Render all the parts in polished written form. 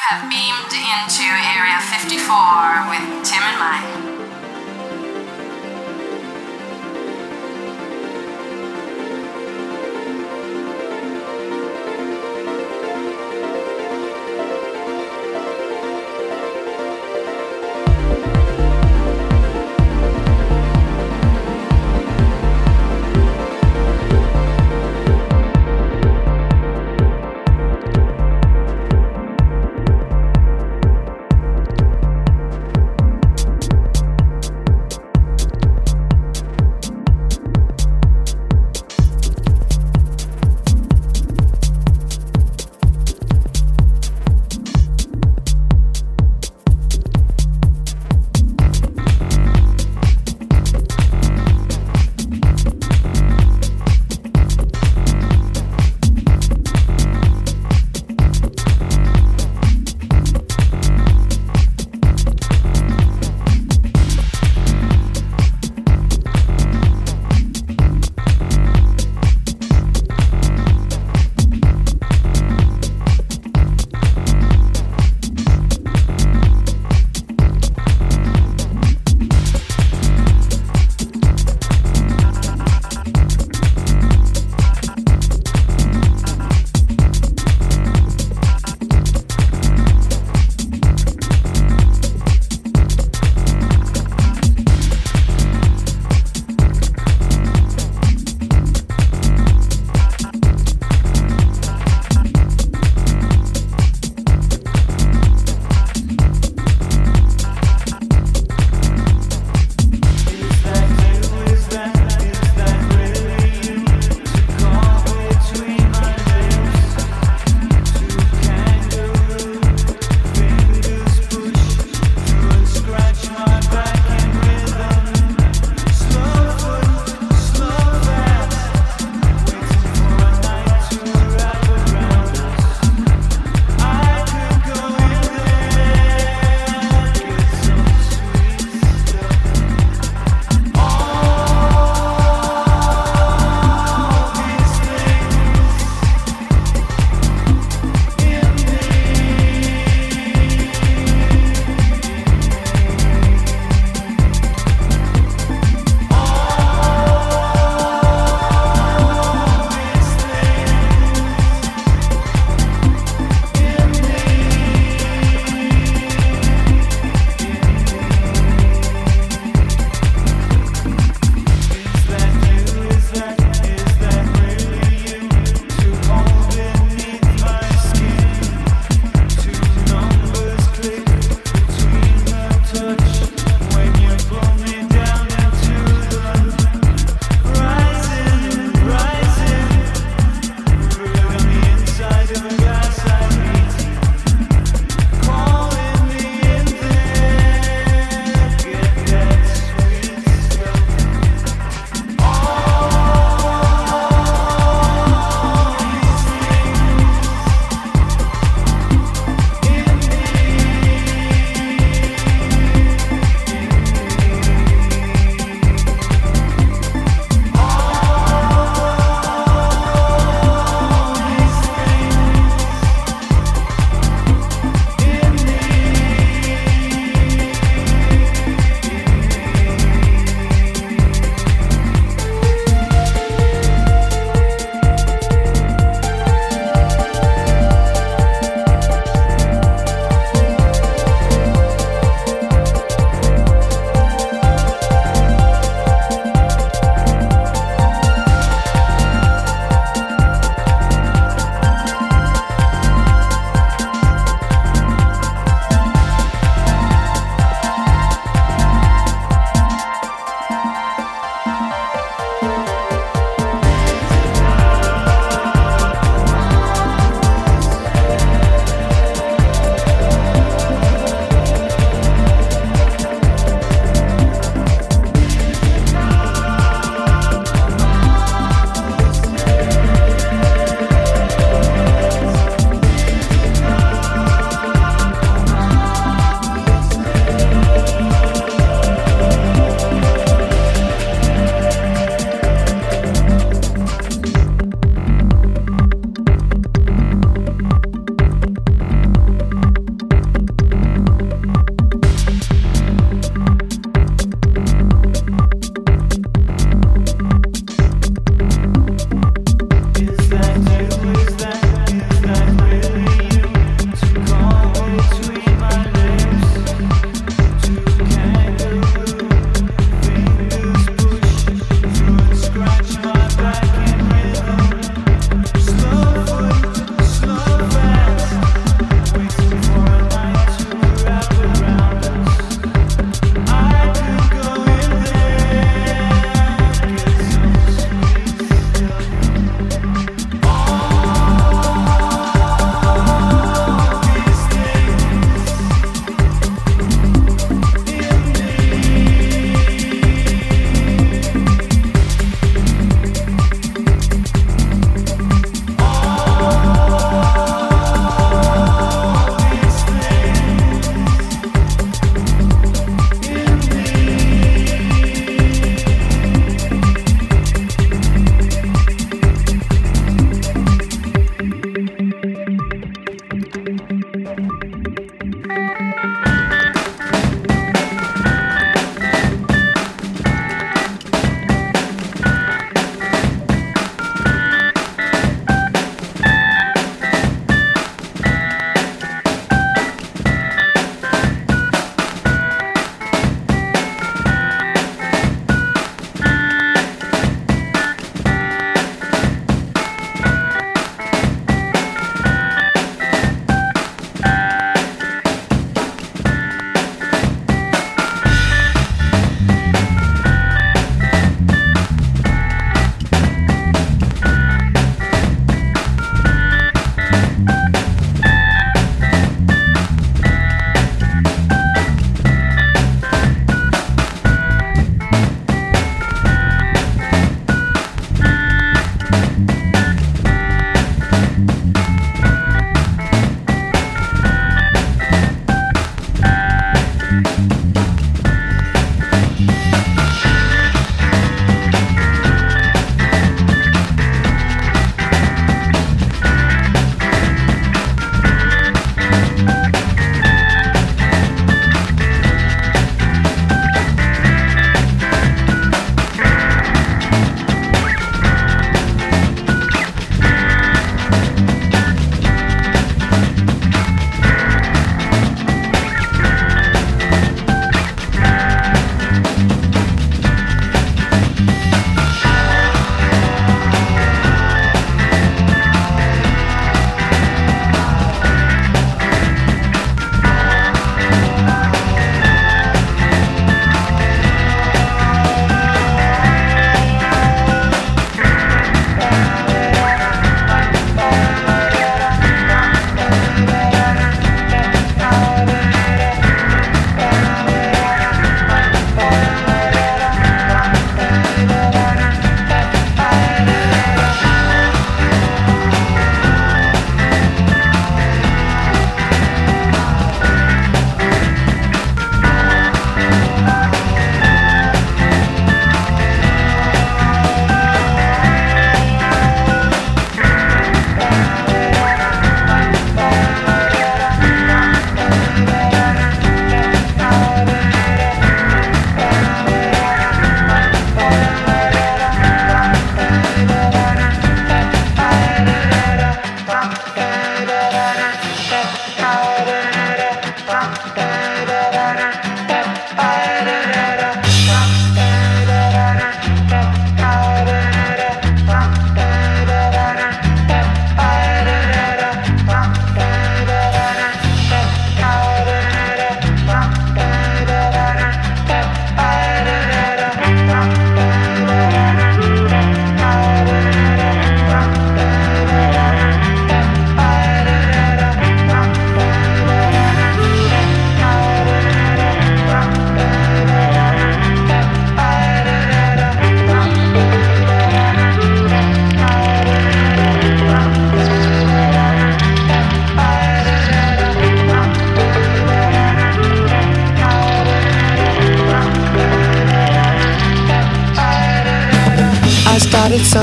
have beamed into Area 54 with Tim and Mike.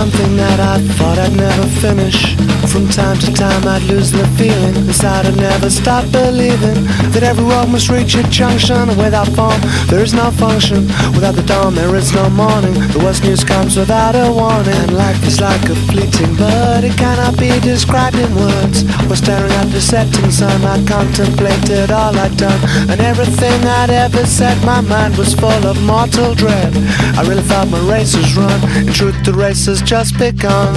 something that I thought I'd never finish. From time to time I'd lose the feeling inside. I'd never stop believing that every road must reach a junction. Without form there is no function. Without the dawn there is no morning. The worst news comes without a warning. And life is like a fleeting bird, it cannot be described in words. While staring at the setting sun I contemplated all I'd done, and everything I'd ever said. My mind was full of mortal dread. I really thought my race was run. In truth the race has just begun.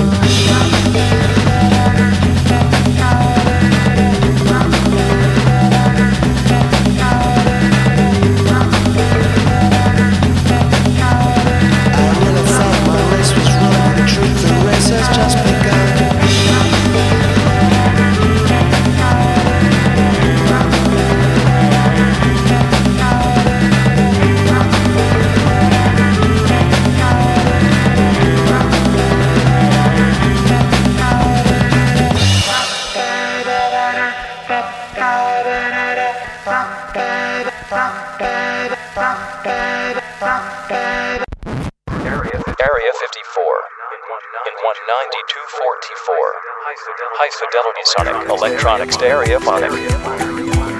Area 54 in 192.44. High fidelity sonic electronic stereophonic.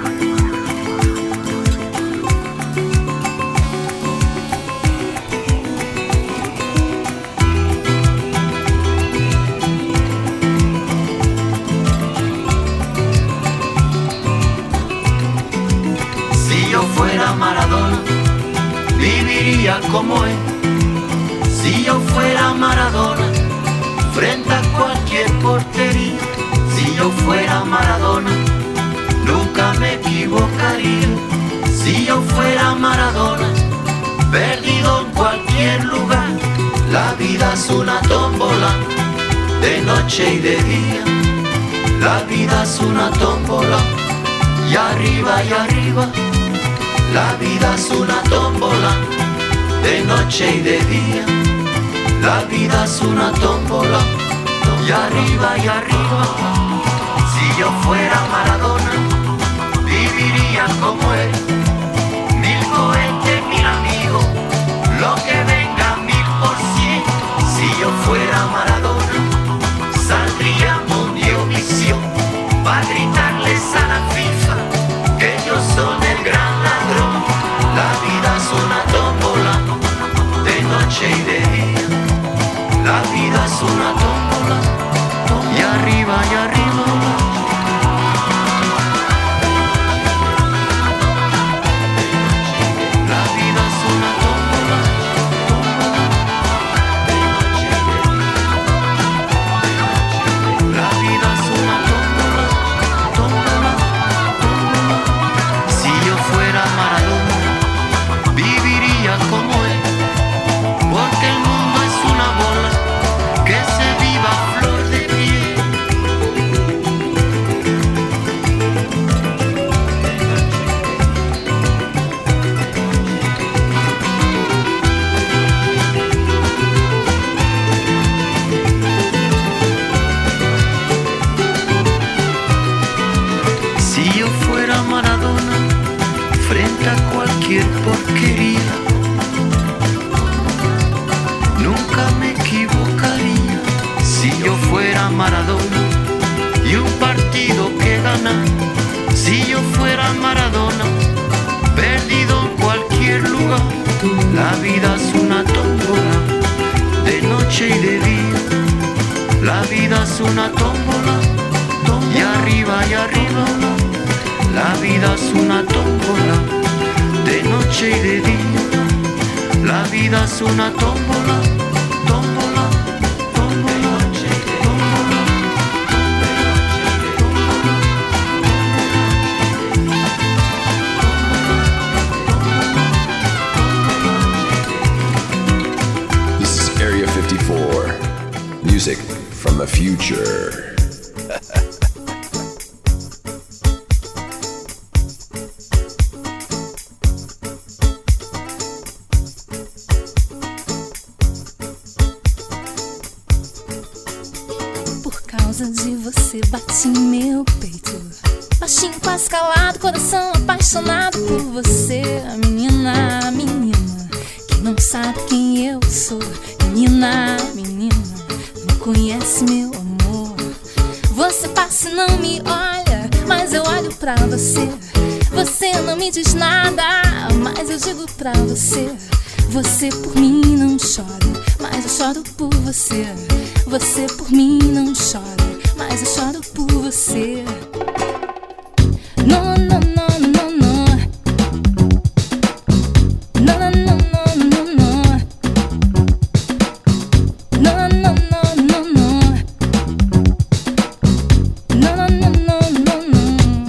Maradona, viviría como él. Si yo fuera Maradona, frente a cualquier portería. Si yo fuera Maradona, nunca me equivocaría. Si yo fuera Maradona, perdido en cualquier lugar. La vida es una tómbola, de noche y de día. La vida es una tómbola, y arriba y arriba. La vida es una tómbola, de noche y de día. La vida es una tómbola, y arriba y arriba. Si yo fuera Maradona, viviría como él. 1000 cohetes, 1000 amigos, lo que venga 1000%. Si yo fuera Maradona, saldría Mundiovisión para gritarles a la FIFA que ellos son el gran ladrón. La vida es una tómbola, de noche y de día. La vida es una tómbola, y arriba y arriba. La vida es una tómbola, de noche y de día. La vida es una tómbola, tómbola, tómbola. Si yo fuera Maradona, viviría como él, porque el mundo es una bola que se viva a flor de piel. Si yo fuera Maradona, frente a cualquier porquería, nunca me equivocaría. Si yo fuera Maradona y un partido que ganar. Si yo fuera Maradona, perdido en cualquier lugar. La vida es una tómbola, de noche y de día. La vida es una tómbola, y arriba y arriba. La vida es una tómbola, de noche y de día. La vida es una tómbola, tómbola, tómbola, de noche y de tómbola, de noche y de tómbola. This is Area 54. Music from the future. De você bate em meu peito, baixinho, quase calado, coração apaixonado por você. A menina que não sabe quem eu sou. Menina conhece meu amor. Você passa e não me olha, mas eu olho pra você. Você não me diz nada, mas eu digo pra você. Você por mim não chora, mas eu choro por você. Você por mim não chora, mas eu choro por você. No, no, no, no, no. No, no, no, no, no, no. No, no, no, no, no. No, no, no, no, no, no.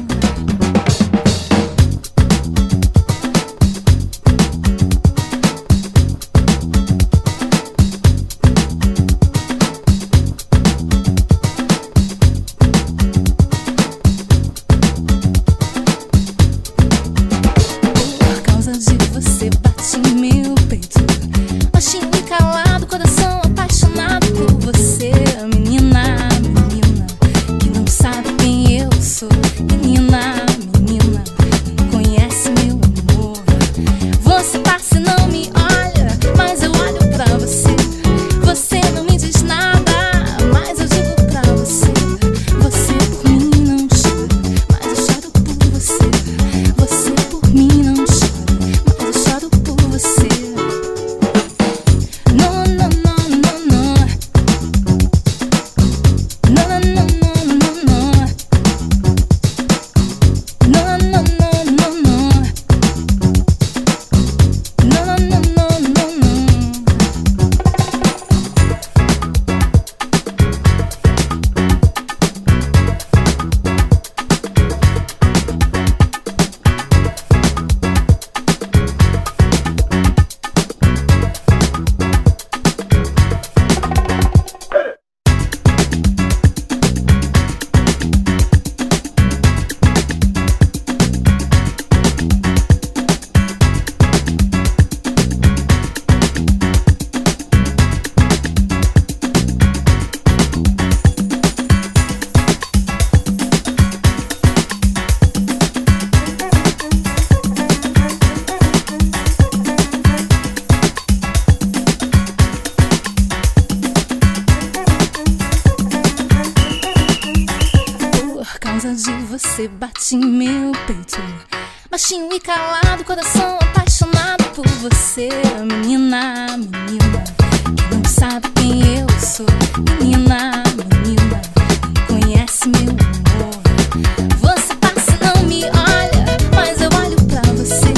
Você bate em meu peito, baixinho e calado, coração apaixonado por você. Menina, menina, que não sabe quem eu sou. Menina, menina, não conhece meu amor. Você passa e não me olha, mas eu olho pra você.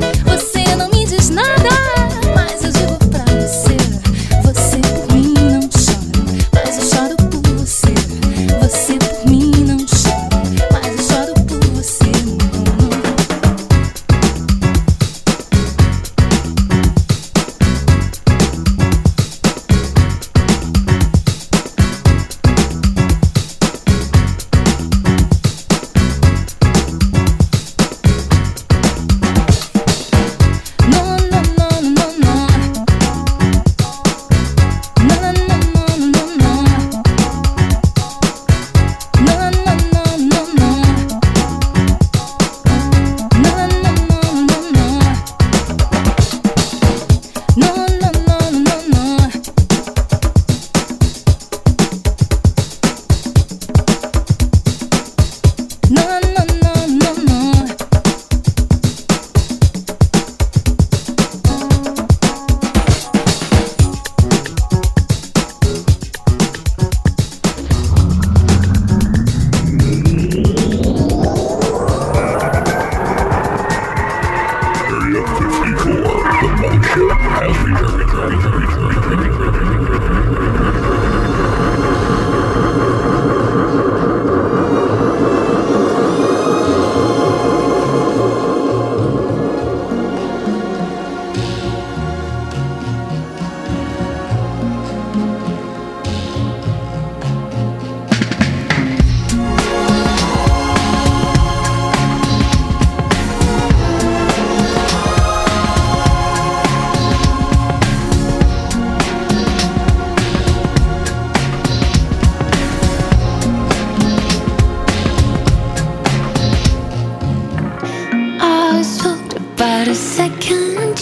Você não me diz nada, mas eu digo pra você. Você por mim não chora, mas eu choro por você. Você por mim não chora, mas eu choro por você.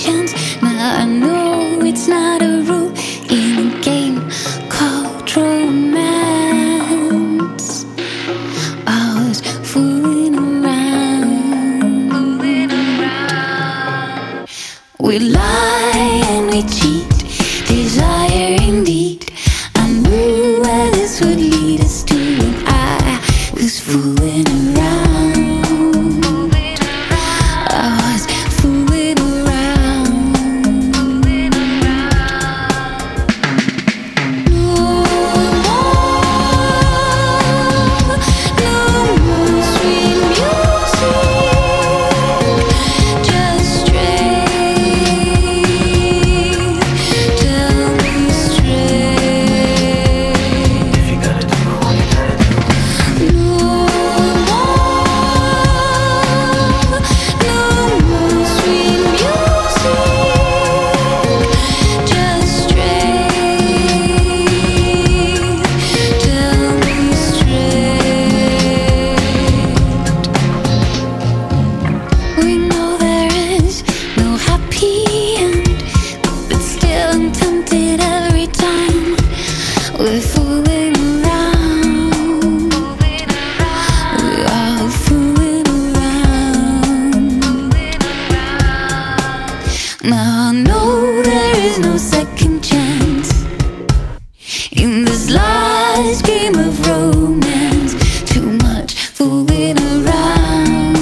It's not a rule in a game called romance. We lie and we cheat, desire indeed. I knew where this would lead us to, and I was fooling around. I was fooling around. No more sweet music, just straight. Tell me straight. If you gotta do what you gotta do. No more sweet music, just straight. Tell me straight. We know there is no happy end, but still I'm tempted every time we're fooling around. We are fooling around. Now I know there is no second chance in this last game of romance. Too much fooling around.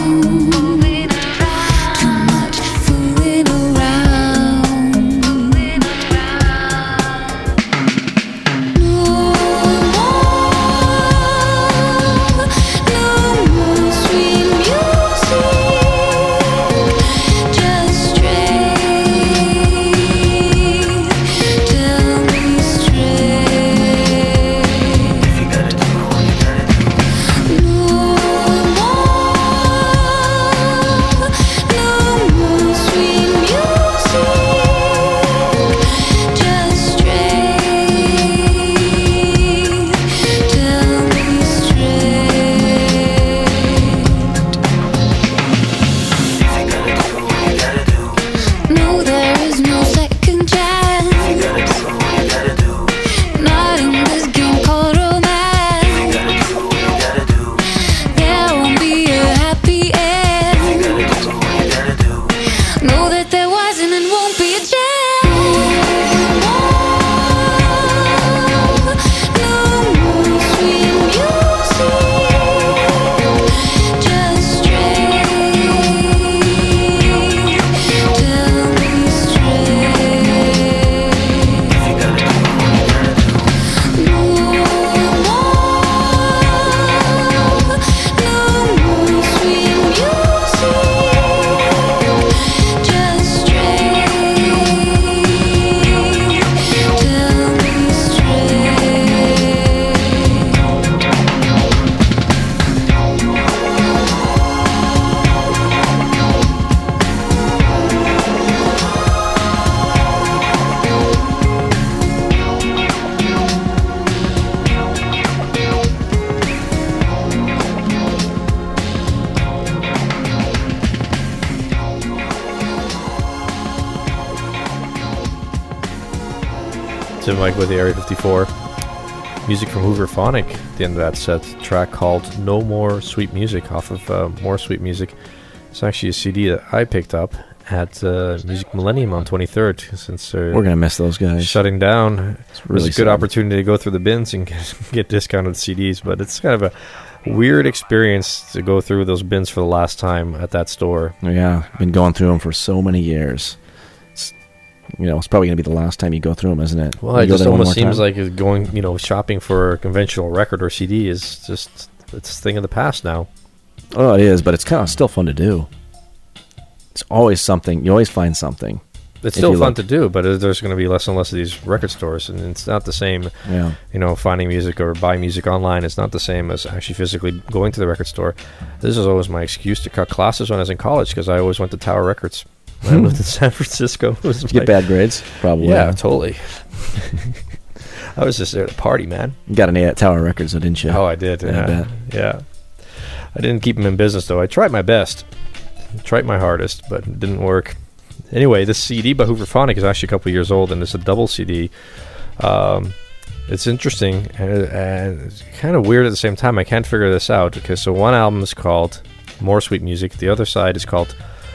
Too much fooling around. No more sweet music, just straight. Tell me straight. If you gotta do what you gotta do. No more sweet music, just straight. Tell me straight. If you gotta do what you gotta do. No, there is no second chance. If you gotta do what you gotta do. Not in this game called If you romance. gotta do what you gotta do. There won't be a happy If you end. gotta do what you gotta do. Know that there wasn't and won't be a chance. No more sweet music, just straight. Tell me straight. If you gotta do what you gotta do. No more sweet music, just straight. Tell me Tim Mike with the Area 54. Music from Hooverphonic at the end of that set. Track called No More Sweet Music off of More Sweet Music. It's actually a CD that I picked up at Music Millennium on 23rd, since We're going to miss those guys. shutting down. It's really It's a good sad. opportunity to go through the bins and get discounted CDs, but it's kind of a weird experience to go through those bins for the last time at that store. Yeah, been going through them for so many years. It's probably going to be the last time you go through them, isn't it? Well, You it go just there one almost more seems time? like going, shopping for a conventional record or CD is just, it's a thing of the past now. Oh, it is, but it's kind of still fun to do. It's always something. You always find something. It's If still you fun look. to do, but there's going to be less and less of these record stores, and it's not the same. Yeah. Finding music or buying music online is not the same as actually physically going to the record store. This is always my excuse to cut classes when I was in college, because I always went to Tower Records when I lived in San Francisco. It was Did you get bad grades? Probably. Yeah, totally. I was just there to party, man. You got an A at Tower Records, though, didn't you? Oh, I did. I Yeah. bet. Yeah. I didn't keep them in business, though. I tried my best. Tried my hardest, but it didn't work. Anyway, this CD by Hooverphonic is actually a couple of years old, and it's a double CD. It's interesting and it's kind of weird at the same time. I can't figure this out. Okay, so one album is called More Sweet Music. The other side is called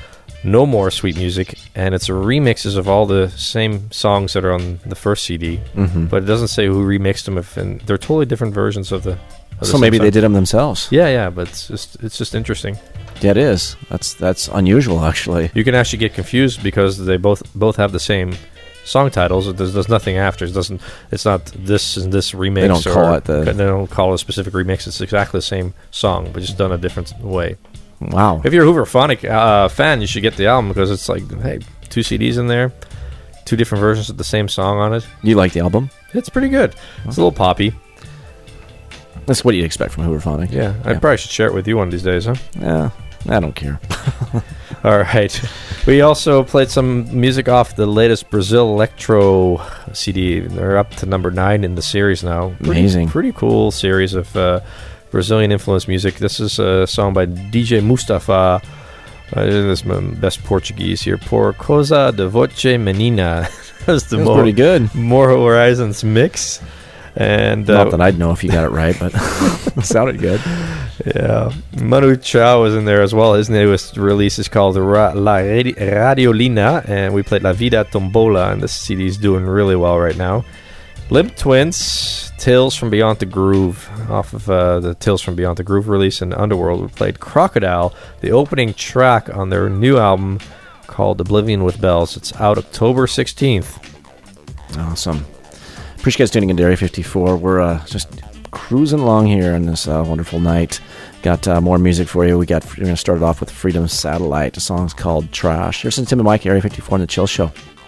No More Sweet Music, and it's remixes of all the same songs that are on the first CD, but it doesn't say who remixed them, and they're totally different versions of the So maybe they did them themselves. Yeah, but it's just interesting. Yeah, it is. That's unusual, actually. You can actually get confused because they both have the same song titles. There's nothing after. It's not this and this remix. They don't call it They don't call it a specific remix. It's exactly the same song, but just done a different way. Wow. If you're a Hooverphonic fan, you should get the album because it's like, hey, 2 CDs in there, 2 different versions of the same song on it. You like the album? It's pretty good. It's a little poppy. That's what you'd expect from Hooverphonic. Yeah, I probably should share it with you one of these days, huh? Yeah, I don't care. All right. We also played some music off the latest Brazil Electro CD. They're up to number 9 in the series now. Amazing. Pretty cool series of Brazilian influenced music. This is a song by DJ Mustafa. This is my best Portuguese here. Por Causa de Voce Menina. That's pretty good. More Horizons mix. And not that I'd know if you got it right, but it sounded good. Yeah. Manu Chao was in there as well. His newest release is called La Radiolina, and we played La Vida Tombola, and this CD is doing really well right now. Limp Twins, Tales from Beyond the Groove, off of the Tales from Beyond the Groove release in Underworld. We played Crocodile, the opening track on their new album called Oblivion with Bells. It's out October 16th. Awesome. Appreciate you guys tuning in to Area 54. We're just cruising along here on this wonderful night. Got more music for you. We're going to start it off with Freedom Satellite. The song's called Trash. Here's Tim and Mike, Area 54 on The Chill Show.